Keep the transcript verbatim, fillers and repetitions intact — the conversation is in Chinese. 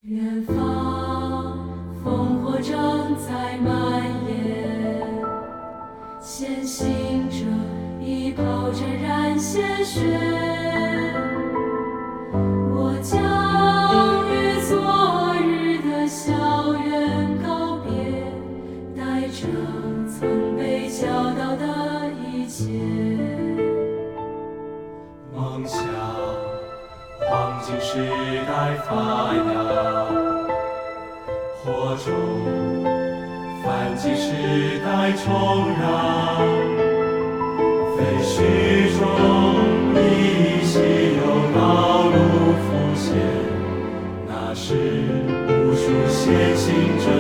远方烽火正在蔓延，前行者已抛着燃鲜血。我将与昨日的校园告别，带着曾被教导的一切。 梦想，黄金时代发芽；火种，反击时代重燃。废墟中依稀有道路浮现，那是无数先行者